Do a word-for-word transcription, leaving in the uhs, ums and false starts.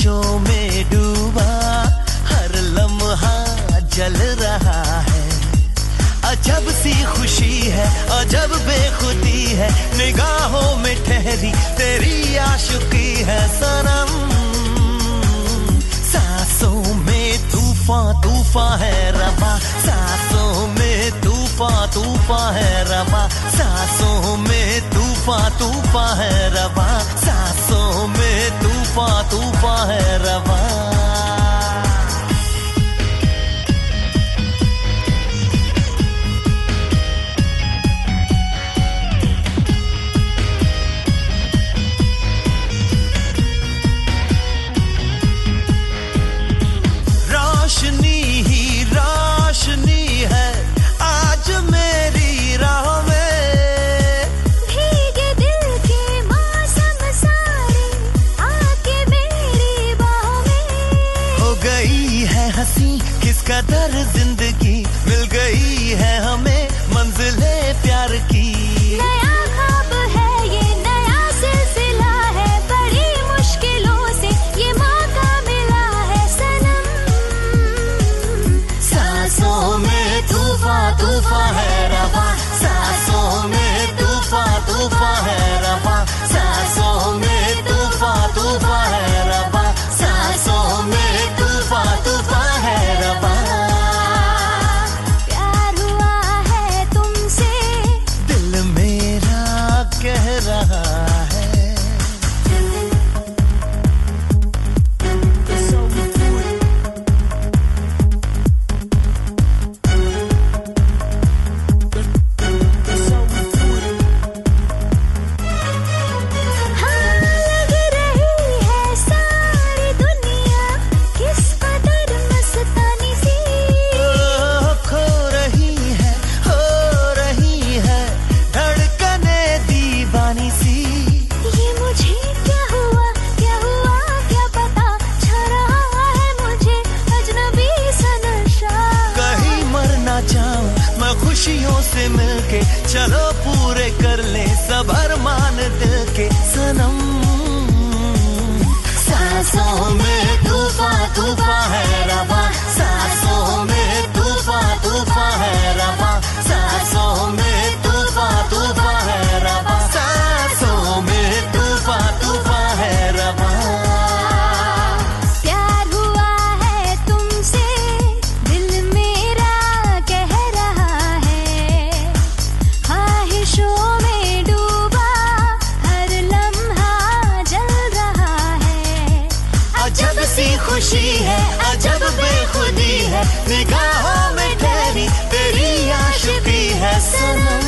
ख्वाहिशों में डूबा, हर लम्हा जल रहा है। अजब सी खुशी है, अजब बेखुदी है, निगाहों में ठहरी तेरी आशिकी है सनम। सांसों में तूफान तूफान है रवा, सांसों में तूफान तूफान है रवा, सांसों में तूफान तूफान है रवा, सांसों में तूफान तूफान है रवा। रोशनी ही रोशनी है आज मेरी राह में, भीगे दिल के मौसम सारे आके मेरी बाहों में। हो गई है हंसी किस कदर जिंदगी, मिल गई है हमें मंजिले प्यार की। नया ख्वाब है ये, नया सिलसिला है, बड़ी मुश्किलों से ये मौका मिला है सनम। सांसों में तूफान तूफान है रवा, सांसों में तूफान तूफान है रवा, सांसों में तूफान तूफान है रवा, सांसों में तूफान तूफान है रवा। प्यार हुआ है तुमसे, दिल मेरा कह रहा है। हाँ लग रही है सारी दुनिया किस कदर मस्तानी सी। ओ, खो रही है, हो रही है धड़कने दीवानी सी। ये मुझे क्या हुआ क्या हुआ क्या पता, छा रहा है मुझे अजनबी सा नशा। कहीं मर ना जाऊं मैं खुशियों से मिलके, चलो पूरे कर ले सब अरमान दिल के सनम। सांसों में तूफान तूफान है रवा, सांसों में तूफान तूफान है रवा, सांसों में तूफान तूफान है रवा, सांसों में तूफान तूफान है रवा। प्यार हुआ है तुमसे, दिल मेरा कह रहा है, ख्वाहिशों में डूबा, हर लम्हा जल रहा है। अजब सी खुशी है, अजब बेखुदी है, निगाहों में ठहरी तेरी आशिकी है सनम।